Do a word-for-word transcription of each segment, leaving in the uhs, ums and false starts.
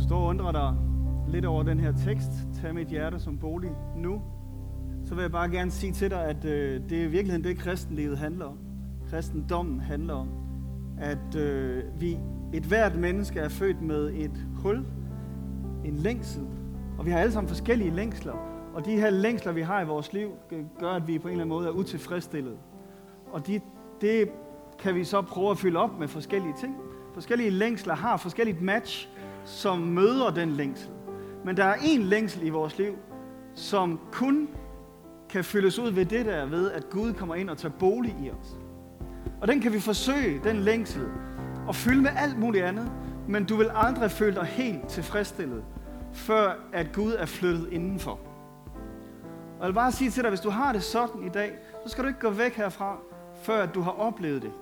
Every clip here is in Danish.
står og undrer dig lidt over den her tekst, tag mit hjerte som bolig nu, så vil jeg bare gerne sige til dig, at øh, det er i virkeligheden det, kristenlivet handler om. Kristendommen handler om, at øh, vi, et hvert menneske er født med et hul, en længsel, og vi har alle sammen forskellige længsler, og de her længsler, vi har i vores liv, gør, at vi på en eller anden måde er utilfredsstillet. Og de, det kan vi så prøve at fylde op med forskellige ting. Forskellige længsler har forskelligt match, som møder den længsel. Men der er én længsel i vores liv, som kun kan fyldes ud ved det der, ved at Gud kommer ind og tager bolig i os. Og den kan vi forsøge, den længsel, at fylde med alt muligt andet, men du vil aldrig føle dig helt tilfredsstillet, før at Gud er flyttet indenfor. Og jeg vil bare sige til dig, hvis du har det sådan i dag, så skal du ikke gå væk herfra, før at du har oplevet det.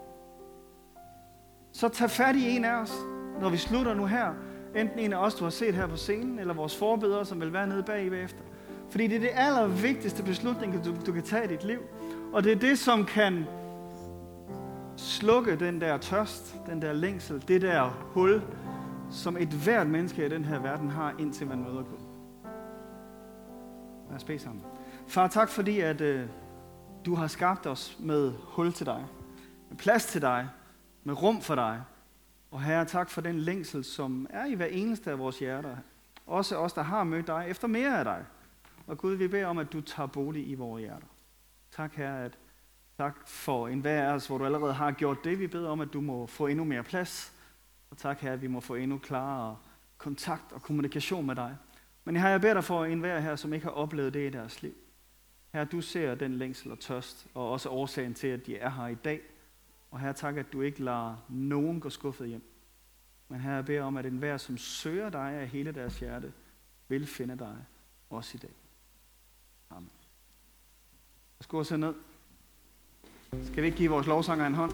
Så tag fat i en af os, når vi slutter nu her. Enten en af os, du har set her på scenen, eller vores forbedere, som vil være nede bag bagefter. Fordi det er det allervigtigste beslutning, du, du kan tage i dit liv. Og det er det, som kan slukke den der tørst, den der længsel, det der hul, som et hvert menneske i den her verden har, indtil man møder Gud. Lad os bede sammen. Far, tak fordi, at øh, du har skabt os med hul til dig, med plads til dig, med rum for dig. Og Herre, tak for den længsel, som er i hver eneste af vores hjerter. Også os, der har mødt dig, efter mere af dig. Og Gud, vi beder om, at du tager bolig i vores hjerter. Tak, Herre, at tak for enhver af os, hvor du allerede har gjort det. Vi beder om, at du må få endnu mere plads. Og tak, Herre, at vi må få endnu klarere kontakt og kommunikation med dig. Men Herre, jeg beder dig for enhver her, som ikke har oplevet det i deres liv. Herre, du ser den længsel og tørst, og også årsagen til, at de er her i dag. Og Herre, tak, at du ikke lader nogen gå skuffet hjem. Men Herre, jeg beder om, at enhver, som søger dig af hele deres hjerte, vil finde dig også i dag. Amen. Lad os gå og se ned. Skal vi ikke give vores lovsanger en hånd?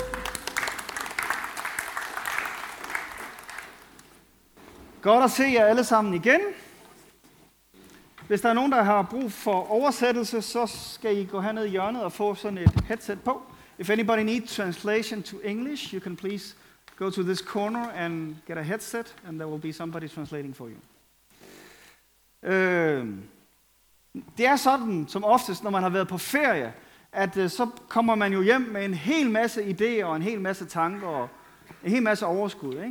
Godt at se jer alle sammen igen. Hvis der er nogen, der har brug for oversættelse, så skal I gå herned i hjørnet og få sådan et headset på. If anybody needs translation to English, you can please go to this corner and get a headset, and there will be somebody translating for you. Øh, det er sådan, som oftest, når man har været på ferie, at øh, så kommer man jo hjem med en hel masse idéer og en hel masse tanker og en hel masse overskud, ikke?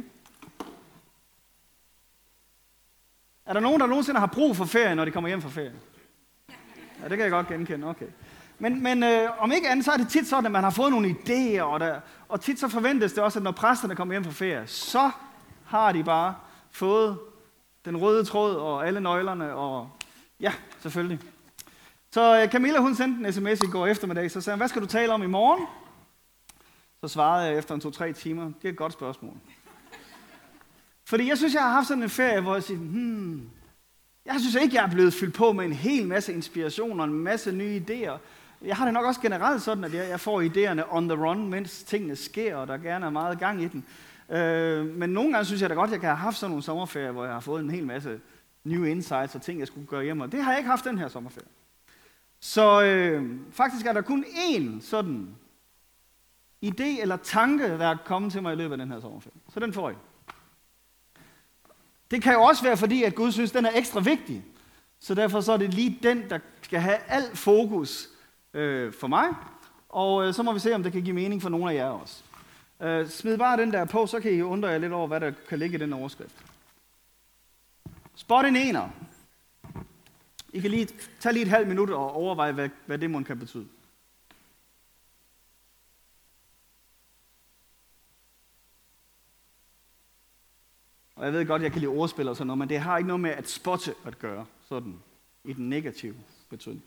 Er der nogen, der nogensinde har brug for ferie, når de kommer hjem fra ferie? Ja, det kan jeg godt genkende, okay. Men, men øh, om ikke andet, så er det tit sådan, at man har fået nogle idéer, og, der, og tit så forventes det også, at når præsterne kommer hjem fra ferie, så har de bare fået den røde tråd og alle nøglerne, og ja, selvfølgelig. Så øh, Camilla, hun sendte en sms i går eftermiddag, så sagde hun, hvad skal du tale om i morgen? Så svarede jeg efter en to-tre timer, det er et godt spørgsmål. Fordi jeg synes, jeg har haft sådan en ferie, hvor jeg siger, hmm, jeg synes ikke, jeg er blevet fyldt på med en hel masse inspiration og en masse nye idéer. Jeg har det nok også generelt sådan, at jeg får idéerne on the run, mens tingene sker, og der gerne er meget gang i den. Øh, men nogle gange synes jeg da godt, at jeg kan have haft sådan nogle sommerferier, hvor jeg har fået en hel masse new insights og ting, jeg skulle gøre hjemme. Og det har jeg ikke haft den her sommerferie. Så øh, faktisk er der kun én sådan idé eller tanke, der er kommet til mig i løbet af den her sommerferie. Så den får I. Det kan jo også være fordi, at Gud synes, at den er ekstra vigtig. Så derfor så er det lige den, der skal have al fokus øh, for mig. Og øh, så må vi se, om det kan give mening for nogle af jer også. Øh, smid bare den der på, så kan I undre jer lidt over, hvad der kan ligge i den overskrift. Spot en ener. I kan lige tage lige et halvt minut og overveje, hvad, hvad det måtte kan betyde. Og jeg ved godt, jeg kan lide ordspil og sådan noget, men det har ikke noget med at spotte at gøre, sådan i den negative betydning.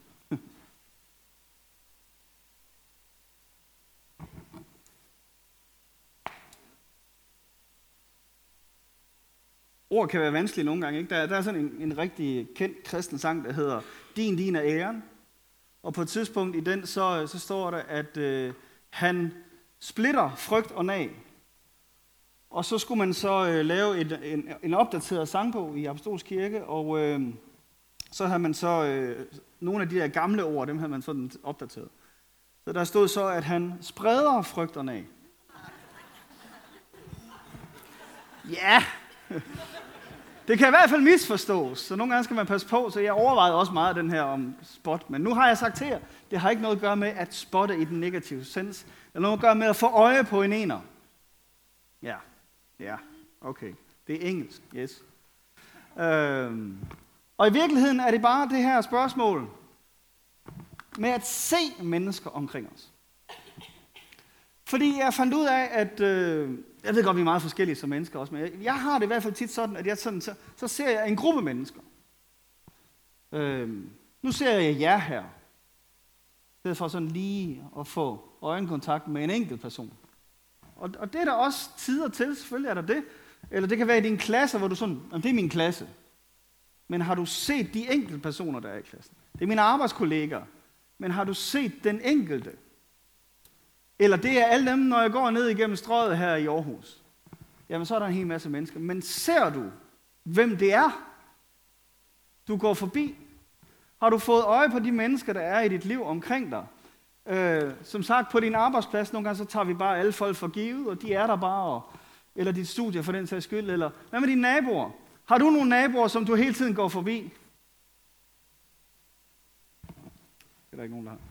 Ord kan være vanskelige nogle gange, ikke? Der, der er sådan en, en rigtig kendt kristen sang, der hedder Din, din er æren. Og på et tidspunkt i den, så, så står der, at øh, han splitter frygt og nag. Og så skulle man så øh, lave et, en, en opdateret sangbog i Apostolsk Kirke, og øh, så havde man så øh, nogle af de der gamle ord, dem havde man sådan opdateret. Så der stod så, at han spreder frygt og nag. Ja, Det kan i hvert fald misforstås, så nogle gange skal man passe på, så jeg overvejede også meget den her om spot. Men nu har jeg sagt til jer, det har ikke noget at gøre med at spotte i den negative sens. Det har noget at gøre med at få øje på en ener. Ja, ja, okay. Det er engelsk, yes. Øhm, og i virkeligheden er det bare det her spørgsmål med at se mennesker omkring os. Fordi jeg fandt ud af, at øh, jeg ved godt, vi er meget forskellige som mennesker også, men jeg, jeg har det i hvert fald tit sådan, at jeg sådan, så, så ser jeg en gruppe mennesker. Øhm, nu ser jeg jer her. I stedet for sådan lige at få øjenkontakt med en enkelt person. Og, og det er der også tider til, selvfølgelig er der det. Eller det kan være i din klasse, hvor du sådan, det er min klasse. Men har du set de enkelte personer, der er i klassen? Det er mine arbejdskolleger. Men har du set den enkelte? Eller det er alle dem, når jeg går ned igennem strøget her i Aarhus. Jamen så er der en hel masse mennesker. Men ser du, hvem det er, du går forbi? Har du fået øje på de mennesker, der er i dit liv omkring dig? Øh, som sagt, på din arbejdsplads, nogle gange så tager vi bare alle folk for givet, og de er der bare, og, eller dit studie for den sags skyld. Eller hvad med dine naboer? Har du nogle naboer, som du hele tiden går forbi? Det er der ikke nogen, der har.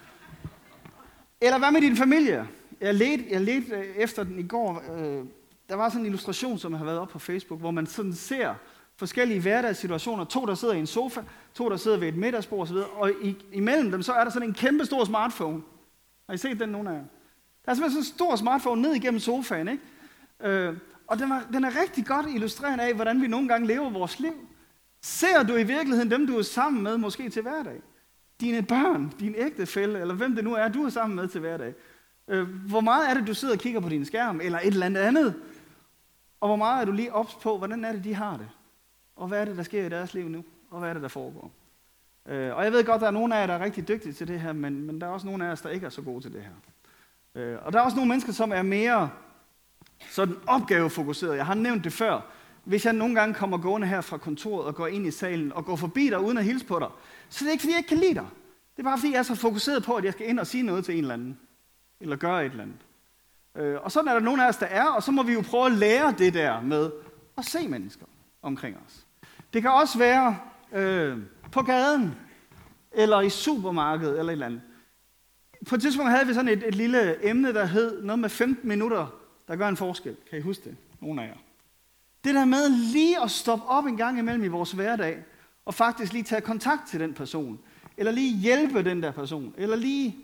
Eller hvad med din familie? Jeg ledte, jeg ledte efter den i går. Øh, der var sådan en illustration, som har været op på Facebook, hvor man sådan ser forskellige hverdagssituationer. To, der sidder i en sofa, to, der sidder ved et middagsbord osv. Og i, imellem dem, så er der sådan en kæmpe stor smartphone. Har I set den, nogen af jer? Der er simpelthen sådan en stor smartphone ned igennem sofaen, ikke? Øh, og den, var, den er rigtig godt illustrerende af, hvordan vi nogle gange lever vores liv. Ser du i virkeligheden dem, du er sammen med, måske til hverdag? Dine børn, din ægtefælle, eller hvem det nu er, du er sammen med til hverdag. Øh, hvor meget er det, du sidder og kigger på din skærm, eller et eller andet andet? Og hvor meget er du lige ops på, hvordan er det, de har det? Og hvad er det, der sker i deres liv nu? Og hvad er det, der foregår? Øh, og jeg ved godt, der er nogle af jer, der er rigtig dygtige til det her, men, men der er også nogle af os, der ikke er så gode til det her. Øh, og der er også nogle mennesker, som er mere sådan opgavefokuseret. Jeg har nævnt det før. Hvis jeg nogle gange kommer gående her fra kontoret og går ind i salen og går forbi dig uden at hilse på dig, så det er ikke, fordi jeg ikke kan lide dig. Det er bare, fordi jeg er så fokuseret på, at jeg skal ind og sige noget til en eller anden. Eller gøre et eller andet. Øh, og sådan er der nogle af os, der er, og så må vi jo prøve at lære det der med at se mennesker omkring os. Det kan også være øh, på gaden, eller i supermarkedet, eller et eller andet. På et tidspunkt havde vi sådan et, et lille emne, der hed noget med femten minutter, der gør en forskel. Kan I huske det? Nogle af jer. Det der med lige at stoppe op en gang imellem i vores hverdag, og faktisk lige tage kontakt til den person, eller lige hjælpe den der person, eller lige,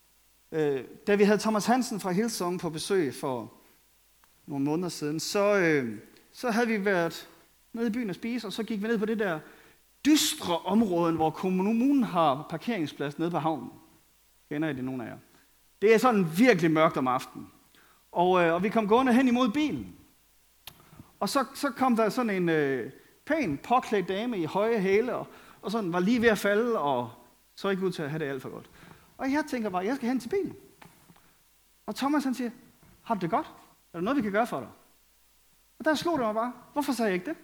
øh, da vi havde Thomas Hansen fra Hillsong på besøg for nogle måneder siden, så, øh, så havde vi været nede i byen og spise, og så gik vi ned på det der dystre område, hvor kommunen har parkeringsplads nede på havnen. Kender I det, nogen af jer? Det er sådan virkelig mørkt om aftenen. Og, øh, og vi kom gående hen imod bilen. Og så, så kom der sådan en øh, pæn, påklædt dame i høje hæle, og, og sådan var lige ved at falde, og så ikke ud til at have det alt for godt. Og jeg tænker bare, jeg skal hen til bilen. Og Thomas han siger, har du det godt? Er der noget, vi kan gøre for dig? Og der slog det mig bare, hvorfor sagde jeg ikke det?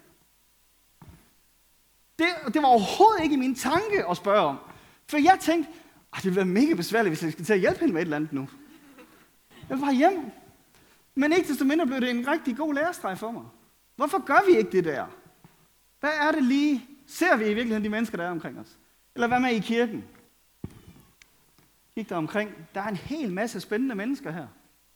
Det, det var overhovedet ikke i min tanke at spørge om. For jeg tænkte, det ville være mega besværligt, hvis jeg skal til at hjælpe hende med et eller andet nu. Jeg vil bare hjem. Men ikke desto mindre blev det en rigtig god lærestreg for mig. Hvorfor gør vi ikke det der? Hvad er det lige? Ser vi i virkeligheden de mennesker, der er omkring os? Eller hvad med i kirken? Kig der omkring. Der er en hel masse spændende mennesker her.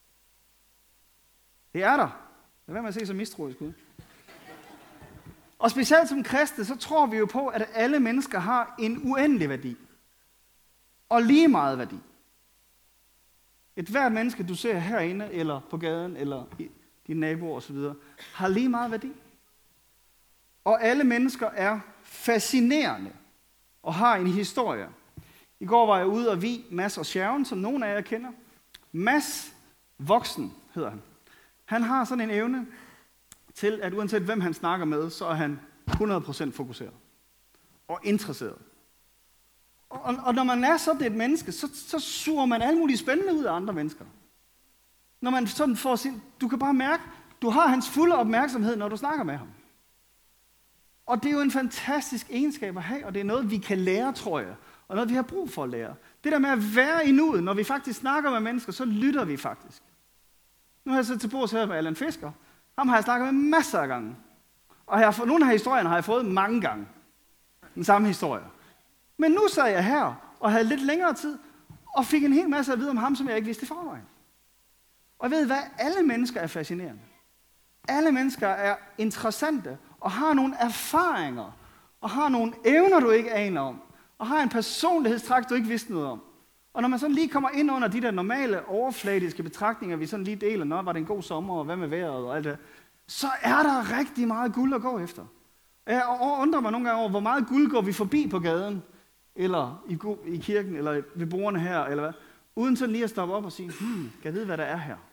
Det er der. Lad være med at se så mistroisk ud. Og specielt som kristne, så tror vi jo på, at alle mennesker har en uendelig værdi. Og lige meget værdi. Et hvert menneske, du ser herinde, eller på gaden, eller i dine naboer osv., har lige meget værdi. Og alle mennesker er fascinerende og har en historie. I går var jeg ude og vie Mads og Sjerven, som nogle af jer kender. Mads Voksen hedder han. Han har sådan en evne til, at uanset hvem han snakker med, så er han hundrede procent fokuseret og interesseret. Og, og når man er sådan et menneske, så, så suger man alle mulige spændende ud af andre mennesker. Når man sådan får sin, du kan bare mærke, du har hans fulde opmærksomhed, når du snakker med ham. Og det er jo en fantastisk egenskab at have, og det er noget, vi kan lære, tror jeg. Og noget, vi har brug for at lære. Det der med at være i nuet, når vi faktisk snakker med mennesker, så lytter vi faktisk. Nu har jeg siddet til bords her med Allan Fisker. Ham har jeg snakket med masser af gange. Og jeg har, nogle af historierne har jeg fået mange gange. Den samme historie. Men nu sad jeg her og havde lidt længere tid, og fik en hel masse at vide om ham, som jeg ikke vidste i forvejen. Og jeg ved hvad? Alle mennesker er fascinerende. Alle mennesker er interessante, og har nogle erfaringer, og har nogle evner, du ikke aner om, og har en personlighedstræk, du ikke vidste noget om. Og når man sådan lige kommer ind under de der normale, overfladiske betragtninger, vi sådan lige deler, når var det en god sommer, og hvad med vejret og alt det, så er der rigtig meget guld at gå efter. Jeg undrer mig nogle gange over, hvor meget guld går vi forbi på gaden, eller i, i kirken, eller ved bordene her, eller hvad, uden sådan lige at stoppe op og sige, hmm, kan jeg vide, hvad der er her?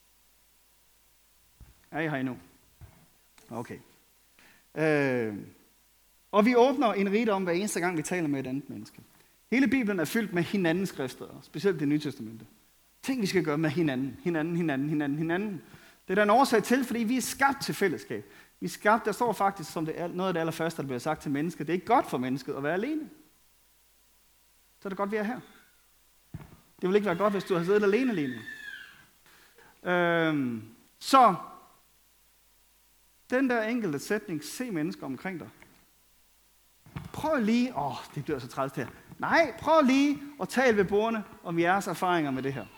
Er I her endnu? Okay. Øh, og vi åbner en rigdom hver eneste gang, vi taler med et andet menneske. Hele Bibelen er fyldt med hinandens skrifter, specielt det Nye Testamente. Ting, vi skal gøre med hinanden, hinanden, hinanden, hinanden, hinanden. Det er der en årsag til, fordi vi er skabt til fællesskab. Vi er skabt, der står faktisk som det er, noget af det allerførste, der bliver sagt til mennesket. Det er ikke godt for mennesket at være alene. Så er det godt, vi er her. Det vil ikke være godt, hvis du har siddet alene alene. Øhm, så, den der enkelte sætning, se mennesker omkring dig. Prøv lige, åh, det bliver så træls her. Nej, prøv lige at tale ved bordene om jeres erfaringer med det her.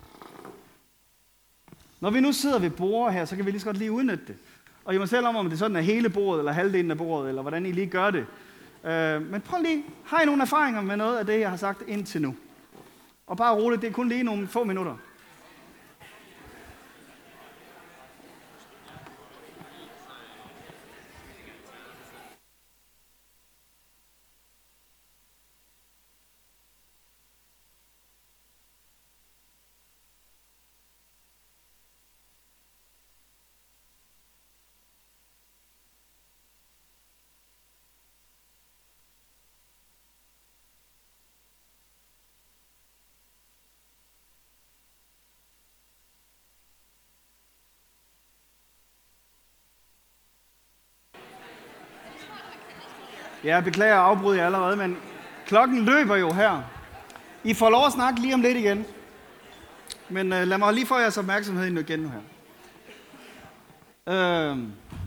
Når vi nu sidder ved bordet her, så kan vi lige så godt lige udnytte det. Og I må selv om, om det sådan er hele bordet, eller halvdelen af bordet, eller hvordan I lige gør det. Øh, men prøv lige, har I nogle erfaringer med noget af det, jeg har sagt indtil nu? Og bare roligt, det er kun lige nogle få minutter. Jeg beklager at afbryde jer allerede, men klokken løber jo her. I får lov at snakke lige om lidt igen. Men øh, lad mig lige få jeres opmærksomhed igen nu her. Øh,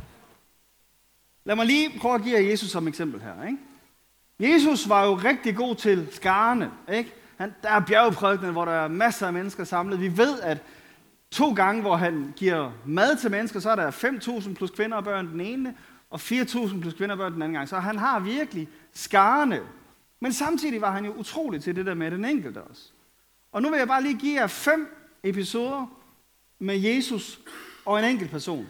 lad mig lige prøve at give jer Jesus som eksempel her. Ikke? Jesus var jo rigtig god til skarne. Ikke? Han, der er bjergprædikener, hvor der er masser af mennesker samlet. Vi ved, at to gange, hvor han giver mad til mennesker, så er der fem tusind plus kvinder og børn den ene, og fire tusind plus kvinder og børn den anden gang. Så han har virkelig skarne. Men samtidig var han jo utrolig til det der med den enkelte også. Og nu vil jeg bare lige give jer fem episoder med Jesus og en enkelt person.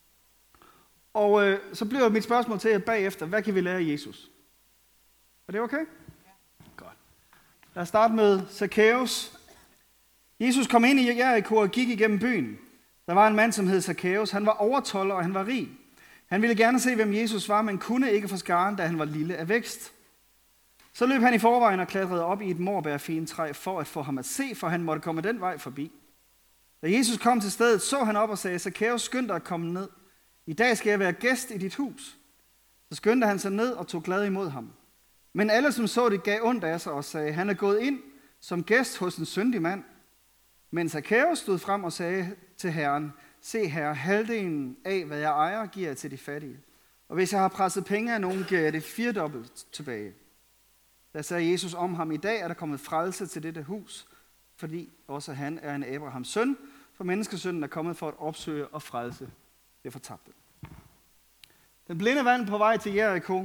Og øh, så bliver mit spørgsmål til jer bagefter, hvad kan vi lære af Jesus? Er det okay? Ja. Godt. Lad os starte med Zacchaeus. Jesus kom ind i Jericho og gik igennem byen. Der var en mand, som hed Zacchaeus. Han var overtolder, og han var rig. Han ville gerne se, hvem Jesus var, men kunne ikke få skaren, da han var lille af vækst. Så løb han i forvejen og klatrede op i et morbærfintræ for at få ham at se, for han måtte komme den vej forbi. Da Jesus kom til stedet, så han op og sagde, Zacchaeus, skynd dig at komme ned. I dag skal jeg være gæst i dit hus. Så skyndte han sig ned og tog glad imod ham. Men alle, som så det, gav ondt af sig og sagde, han er gået ind som gæst hos en syndig mand. Men Zacchaeus stod frem og sagde til Herren, se herre, halvdelen af, hvad jeg ejer, giver jeg til de fattige. Og hvis jeg har presset penge af nogen, giver jeg det firedobbelt tilbage. Der sagde Jesus om ham, i dag er der kommet frelse til dette hus, fordi også han er en Abrahams søn, for menneskesønnen er kommet for at opsøge og frelse det fortabte. Den blinde mand på vej til Jericho.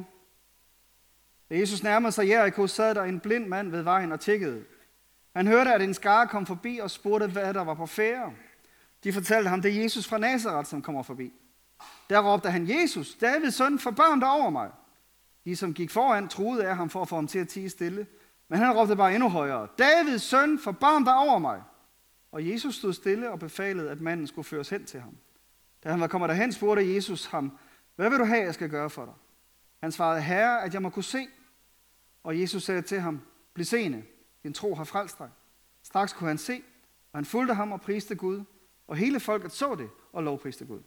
Da Jesus nærmede sig Jericho, sad der en blind mand ved vejen og tiggede. Han hørte, at en skare kom forbi og spurgte, hvad der var på færde. De fortalte ham, det er Jesus fra Nazaret, som kommer forbi. Der råbte han, Jesus, Davids søn, forbarm dig over mig. De, som gik foran, truede af ham for at få ham til at tie stille. Men han råbte bare endnu højere, Davids søn, forbarm dig over mig. Og Jesus stod stille og befalede, at manden skulle føres hen til ham. Da han var kommet derhen, spurgte Jesus ham, hvad vil du have, jeg skal gøre for dig? Han svarede, Herre, at jeg må kunne se. Og Jesus sagde til ham, bliv seende, din tro har frelst dig. Straks kunne han se, og han fulgte ham og priste Gud. Og hele folket så det og lovpriste Gud.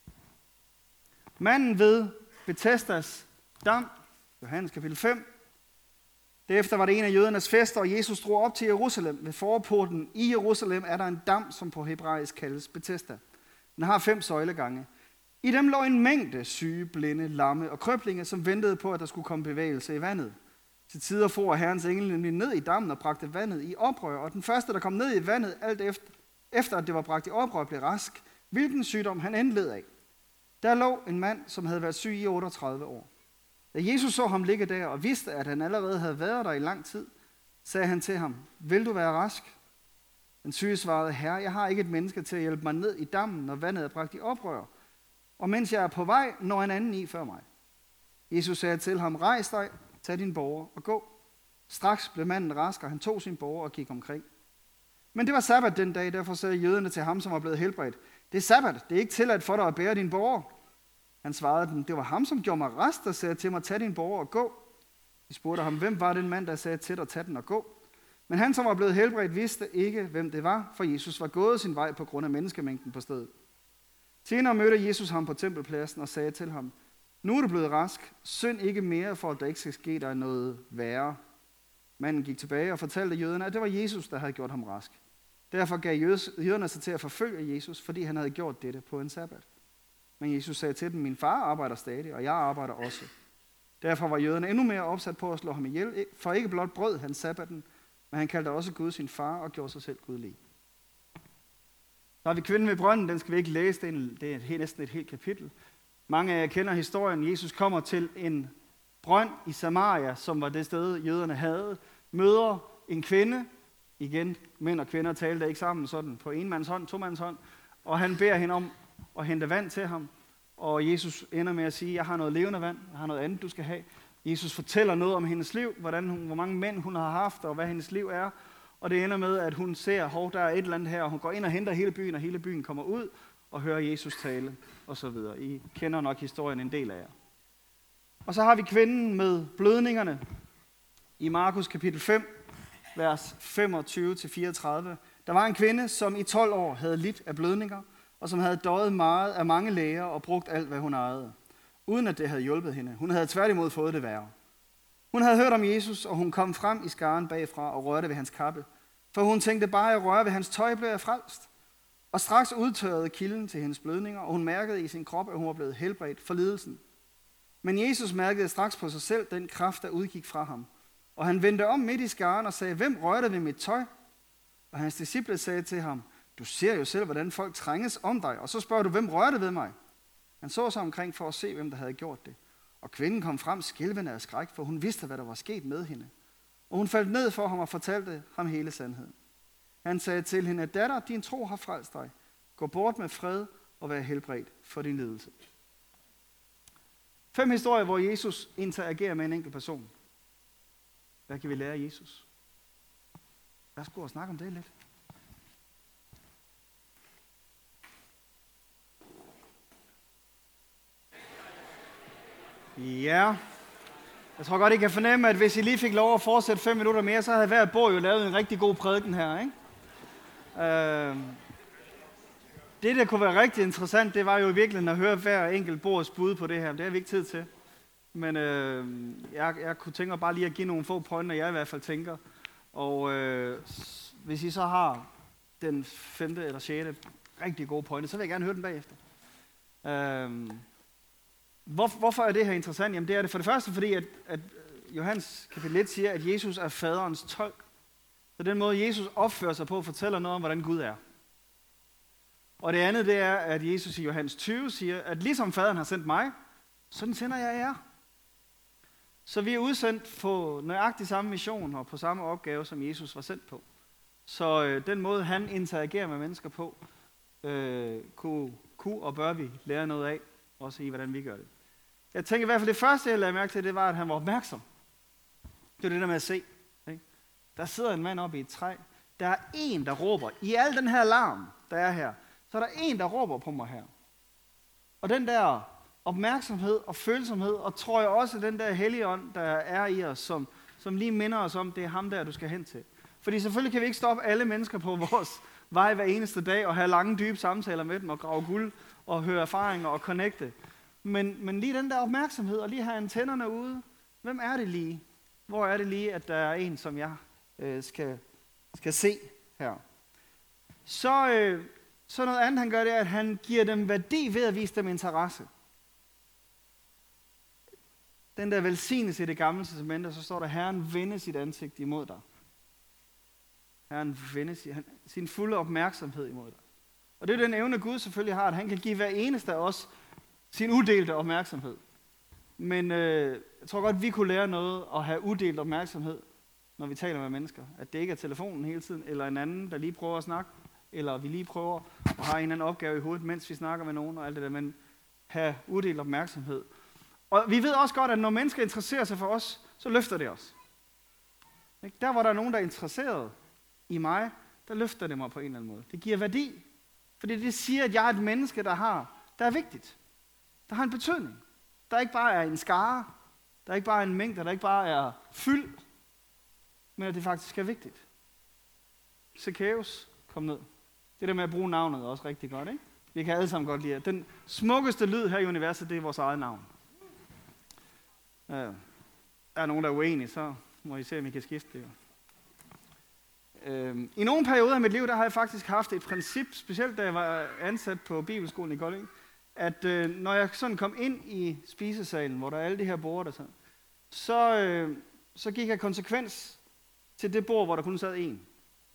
Manden ved Betesdas dam, Johannes kapitel fem. Derefter var det en af jødernes fester, og Jesus drog op til Jerusalem. Ved forporten i Jerusalem er der en dam, som på hebraisk kaldes Betesda. Den har fem søjlegange. I dem lå en mængde syge, blinde, lamme og krøblinge, som ventede på, at der skulle komme bevægelse i vandet. Til tider for Herrens engel nemlig ned i dammen og bragte vandet i oprør, og den første, der kom ned i vandet, alt efter, efter at det var bragt i oprør, blev rask, hvilken sygdom han end led af. Der lå en mand, som havde været syg i otteogtredive år. Da Jesus så ham ligge der og vidste, at han allerede havde været der i lang tid, sagde han til ham, vil du være rask? Den syge svarede, herre, jeg har ikke et menneske til at hjælpe mig ned i dammen, når vandet er bragt i oprør. Og mens jeg er på vej, når en anden i før mig. Jesus sagde til ham, rejs dig, tag din borger og gå. Straks blev manden rask, og han tog sin borger og gik omkring. Men det var sabbat den dag, derfor sagde jøderne til ham, som var blevet helbredt, det er sabbat, det er ikke tilladt for dig at bære din borger. Han svarede dem, det var ham, som gjorde mig rask, der sagde til mig, tag din borger og gå. De spurgte ham, hvem var den mand, der sagde til dig, tag den og gå? Men han, som var blevet helbredt, vidste ikke, hvem det var, for Jesus var gået sin vej på grund af menneskemængden på stedet. Senere mødte Jesus ham på tempelpladsen og sagde til ham, nu er du blevet rask, synd ikke mere, for at der ikke skal ske dig noget værre. Manden gik tilbage og fortalte jøderne, at det var Jesus, der havde gjort ham rask. Derfor gav jøderne sig til at forfølge Jesus, fordi han havde gjort dette på en sabbat. Men Jesus sagde til dem, min far arbejder stadig, og jeg arbejder også. Derfor var jøderne endnu mere opsat på at slå ham ihjel, for ikke blot brød han sabbaten, men han kaldte også Gud sin far og gjorde sig selv gudlig. Så har vi kvinden ved brønden, den skal vi ikke læse, det er, en, det er et, næsten et helt kapitel. Mange af jer kender historien. Jesus kommer til en brønd i Samaria, som var det sted, jøderne havde, møder en kvinde, igen, mænd og kvinder talte ikke sammen sådan på en mands hånd, to mands hånd, og han beder hende om at hente vand til ham, og Jesus ender med at sige, jeg har noget levende vand, jeg har noget andet, du skal have. Jesus fortæller noget om hendes liv, hvordan hun, hvor mange mænd hun har haft, og hvad hendes liv er, og det ender med, at hun ser, hov, der er et eller andet her, og hun går ind og henter hele byen, og hele byen kommer ud og hører Jesus tale, og så videre. I kender nok historien en del af jer. Og så har vi kvinden med blødningerne i Markus kapitel fem, vers femogtyve til fireogtredive. Der var en kvinde, som i tolv år havde lidt af blødninger, og som havde døjet meget af mange læger og brugt alt, hvad hun ejede, uden at det havde hjulpet hende. Hun havde tværtimod fået det værre. Hun havde hørt om Jesus, og hun kom frem i skaren bagfra og rørte ved hans kappe. For hun tænkte bare, at røre ved hans tøj blev jeg frelst. Og straks udtørrede kilden til hendes blødninger, og hun mærkede i sin krop, at hun var blevet helbredt for lidelsen. Men Jesus mærkede straks på sig selv den kraft, der udgik fra ham. Og han vendte om midt i skaren og sagde, hvem rørte ved mit tøj? Og hans disciple sagde til ham, du ser jo selv, hvordan folk trænges om dig, og så spørger du, hvem rørte ved mig? Han så sig omkring for at se, hvem der havde gjort det. Og kvinden kom frem skælvende af skræk, for hun vidste, hvad der var sket med hende. Og hun faldt ned for ham og fortalte ham hele sandheden. Han sagde til hende, datter, din tro har frelst dig. Gå bort med fred og vær helbredt for din lidelse. Fem historier, hvor Jesus interagerer med en enkelt person. Hvad kan vi lære af Jesus? Værsgo og snakke om det lidt. Ja, jeg tror godt, I kan fornemme, at hvis I lige fik lov at fortsætte fem minutter mere, så havde hver bord jo lavet en rigtig god prædiken her, ikke? Øh, det, der kunne være rigtig interessant, det var jo i virkeligheden at høre hver enkelt bords bud på det her. Det har vi ikke tid til. Men øh, jeg, jeg kunne tænke mig bare lige at give nogle få pointer, jeg i hvert fald tænker. Og øh, hvis I så har den femte eller sjette rigtig gode pointer, så vil jeg gerne høre den bagefter. Øh, hvor, hvorfor er det her interessant? Jamen det er det for det første, fordi at, at Johannes kapitel et siger, at Jesus er faderens tolk. Så den måde, Jesus opfører sig på, fortæller noget om, hvordan Gud er. Og det andet, det er, at Jesus i Johannes tyve siger, at ligesom faderen har sendt mig, sådan sender jeg jer. Så vi er udsendt på nøjagtig samme mission og på samme opgave, som Jesus var sendt på. Så øh, den måde, han interagerer med mennesker på, øh, kunne, kunne og bør vi lære noget af, også i hvordan vi gør det. Jeg tænker i hvert fald, det første, jeg lagde mærke til, det var, at han var opmærksom. Det er det der med at se. Ikke? Der sidder en mand oppe i et træ. Der er en, der råber. I al den her larm, der er her, så er der en, der råber på mig her. Og den der opmærksomhed og følsomhed, og tror jeg også den der helligånd, der er i os, som, som lige minder os om, det er ham der, du skal hen til. Fordi selvfølgelig kan vi ikke stoppe alle mennesker på vores vej hver eneste dag, og have lange, dybe samtaler med dem, og grave guld, og høre erfaringer, og connecte. Men, men lige den der opmærksomhed, og lige have antennerne ude. Hvem er det lige? Hvor er det lige, at der er en, som jeg øh, skal, skal se her? Så øh, Så noget andet, han gør, det er, at han giver dem værdi ved at vise dem interesse. Den der velsignelse i det gamle testamente, så står der, Herren vende sit ansigt imod dig. Herren vende sin, sin fulde opmærksomhed imod dig. Og det er den evne, Gud selvfølgelig har, at han kan give hver eneste af os sin udelte opmærksomhed. Men øh, jeg tror godt, vi kunne lære noget at have udelt opmærksomhed, når vi taler med mennesker. At det ikke er telefonen hele tiden, eller en anden, der lige prøver at snakke, eller vi lige prøver at have en anden opgave i hovedet, mens vi snakker med nogen og alt det der, men have udelt opmærksomhed. Og vi ved også godt, at når mennesker interesserer sig for os, så løfter det os. Der, hvor der er nogen, der er interesseret i mig, der løfter det mig på en eller anden måde. Det giver værdi, fordi det siger, at jeg er et menneske, der har, der er vigtigt. Der har en betydning. Der ikke bare er en skare, der ikke bare er en mængde, der ikke bare er fyld, men at det faktisk er vigtigt. Zacchaeus, kom ned. Det der med at bruge navnet er også rigtig godt, ikke? Vi kan alle sammen godt lide. Den smukkeste lyd her i universet, det er vores eget navn. Ja. Er nogen, der er uenige, så må I se, om I kan skifte det. Øhm, I nogle perioder af mit liv, der har jeg faktisk haft et princip, specielt da jeg var ansat på Bibelskolen i Kolding, at øh, når jeg sådan kom ind i spisesalen, hvor der er alle de her borde, der, så, øh, så gik jeg konsekvens til det bord, hvor der kun sad en.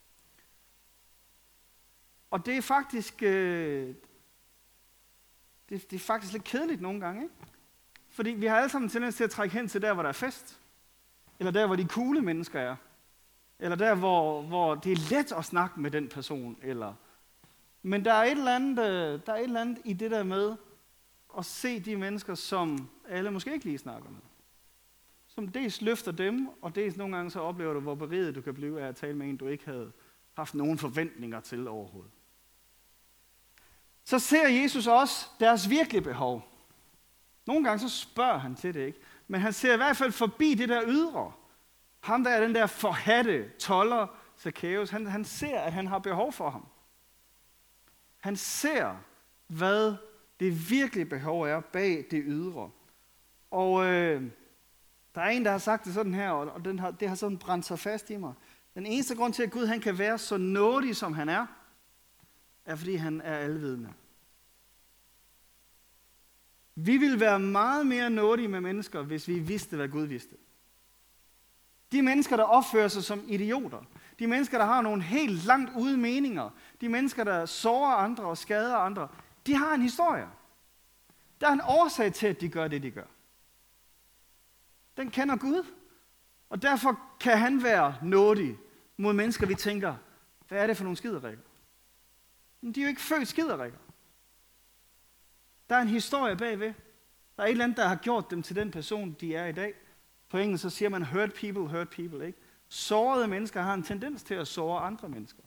Og det er faktisk, øh, det, det er faktisk lidt kedeligt nogle gange, ikke? Fordi vi har alle sammen tendens til at trække hen til der, hvor der er fest. Eller der, hvor de coole mennesker er. Eller der, hvor, hvor det er let at snakke med den person. Eller. Men der er, et eller andet, der er et eller andet i det der med at se de mennesker, som alle måske ikke lige snakker med. Som dels løfter dem, og dels nogle gange så oplever du, hvor beriget du kan blive af at tale med en, du ikke havde haft nogen forventninger til overhovedet. Så ser Jesus også deres virkelige behov. Nogle gange så spørger han til det, ikke? Men han ser i hvert fald forbi det der ydre. Ham der er den der forhatte toller, Zacchaeus, han, han ser, at han har behov for ham. Han ser, hvad det virkelige behov er bag det ydre. Og øh, der er en, der har sagt det sådan her, og den har, det har sådan brændt sig fast i mig. Den eneste grund til, at Gud han kan være så nådig, som han er, er fordi han er alvidende. Vi ville være meget mere nådige med mennesker, hvis vi vidste, hvad Gud vidste. De mennesker, der opfører sig som idioter, de mennesker, der har nogle helt langt ude meninger, de mennesker, der sårer andre og skader andre, de har en historie. Der er en årsag til, at de gør det, de gør. Den kender Gud, og derfor kan han være nådig mod mennesker, vi tænker, hvad er det for nogle skiderikker? Men de er jo ikke født skiderikker. Der er en historie bagved. Der er et eller andet, der har gjort dem til den person, de er i dag. På engelsk så siger man, hurt people, hurt people, ikke? Sårede mennesker har en tendens til at såre andre mennesker.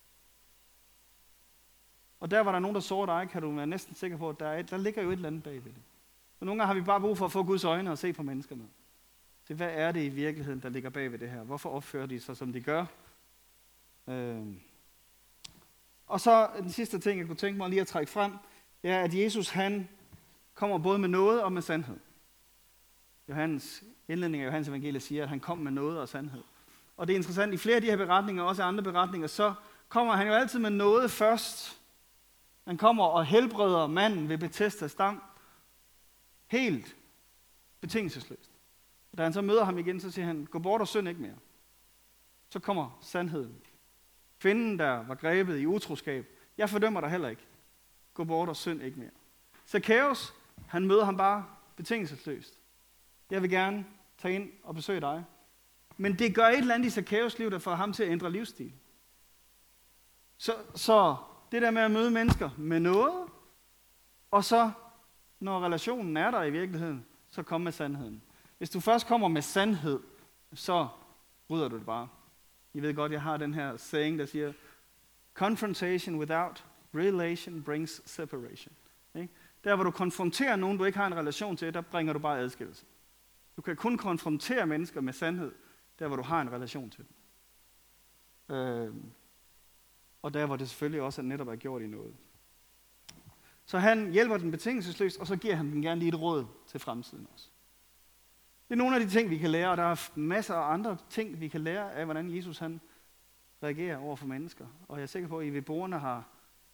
Og der, hvor der er nogen, der sårer dig, kan du være næsten sikker på, at der, er, der ligger jo et eller andet bagved det. Så nogle gange har vi bare brug for at få Guds øjne og se på menneskerne. Så hvad er det i virkeligheden, der ligger bagved det her? Hvorfor opfører de sig, som de gør? Øh. Og så den sidste ting, jeg kunne tænke mig lige at trække frem, det er, at Jesus han kommer både med noget og med sandhed. Johannes indledning af Johannes evangelie siger, at han kom med noget og sandhed. Og det er interessant, i flere af de her beretninger, også andre beretninger, så kommer han jo altid med noget først. Han kommer og helbreder manden ved Betesdas dam. Helt betingelsesløst. Og da han så møder ham igen, så siger han, gå bort og synd ikke mere. Så kommer sandheden. Kvinden, der var grebet i utroskab, jeg fordømmer dig heller ikke. Gå bort og synd ikke mere. Zacchaeus, han møder ham bare betingelsesløst. Jeg vil gerne tage ind og besøge dig. Men det gør et eller andet i Zacchaeus liv, der får ham til at ændre livsstil. Så, så det der med at møde mennesker med noget, og så, når relationen er der i virkeligheden, så kom med sandheden. Hvis du først kommer med sandhed, så bryder du det bare. I ved godt, jeg har den her saying, der siger, confrontation without relation brings separation. Ikke? Der, hvor du konfronterer nogen, du ikke har en relation til, der bringer du bare adskillelse. Du kan kun konfrontere mennesker med sandhed, der hvor du har en relation til dem. Øh, og der hvor det selvfølgelig også er netop er gjort i noget. Så han hjælper den betingelsesløst, og så giver han den gerne lige et råd til fremtiden også. Det er nogle af de ting, vi kan lære, og der er masser af andre ting, vi kan lære af, hvordan Jesus han reagerer over for mennesker. Og jeg er sikker på, at I ved bordene har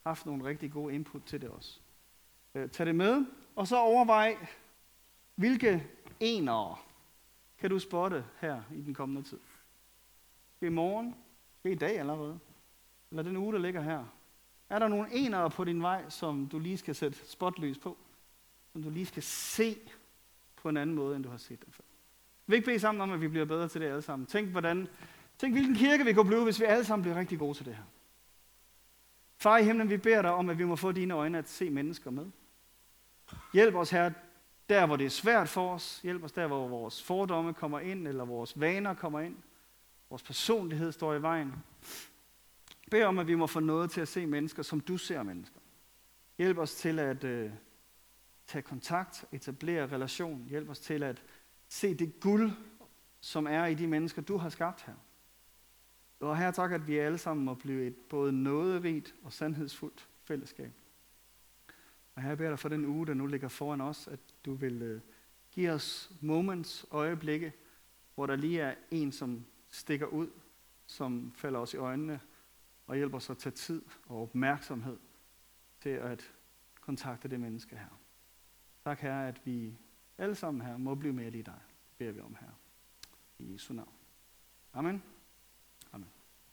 haft nogle rigtig gode input til det også. Øh, tag det med, og så overvej, hvilke enere kan du spotte her i den kommende tid. Det er i morgen, det er i dag allerede, eller den uge, der ligger her. Er der nogle enere på din vej, som du lige skal sætte spotlys på? Som du lige skal se på en anden måde, end du har set det før? Vi vil ikke bede sammen om, at vi bliver bedre til det alle sammen. Tænk, hvordan, tænk hvilken kirke vi kunne blive, hvis vi alle sammen bliver rigtig gode til det her. Far i himlen, vi beder dig om, at vi må få dine øjne at se mennesker med. Hjælp os her, der hvor det er svært for os. Hjælp os der, hvor vores fordomme kommer ind, eller vores vaner kommer ind. Vores personlighed står i vejen. Bed om, at vi må få noget til at se mennesker, som du ser mennesker. Hjælp os til at øh, tage kontakt, etablere relation. Hjælp os til at se det guld, som er i de mennesker, du har skabt her. Og her tak, at vi alle sammen må blive et både nåderigt og sandhedsfuldt fællesskab. Og her beder dig for den uge, der nu ligger foran os, at du vil øh, give os moments, øjeblikke, hvor der lige er en, som stikker ud, som falder os i øjnene, og hjælper os at tage tid og opmærksomhed til at kontakte det menneske her. Tak Herre, at vi alle sammen her må blive med i dig, beder vi om her. I Jesu navn. Amen.